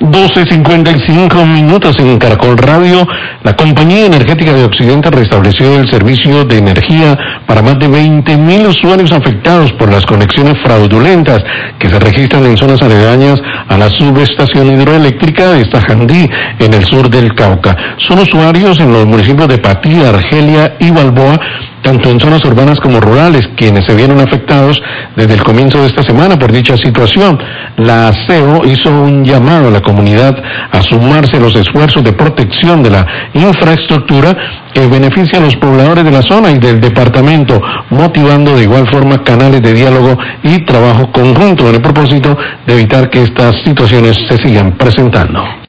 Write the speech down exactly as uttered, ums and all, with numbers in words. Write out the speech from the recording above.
doce cincuenta y cinco minutos en Caracol Radio. La Compañía Energética de Occidente restableció el servicio de energía para más de veinte mil usuarios afectados por las conexiones fraudulentas que se registran en zonas aledañas a la subestación hidroeléctrica de Estajandí, en el sur del Cauca. Son usuarios en los municipios de Patí, Argelia y Balboa, tanto en zonas urbanas como rurales, quienes se vieron afectados desde el comienzo de esta semana por dicha situación. La A S E O hizo un llamado a la comunidad a sumarse a los esfuerzos de protección de la infraestructura que beneficia a los pobladores de la zona y del departamento, motivando de igual forma canales de diálogo y trabajo conjunto en el propósito de evitar que estas situaciones se sigan presentando.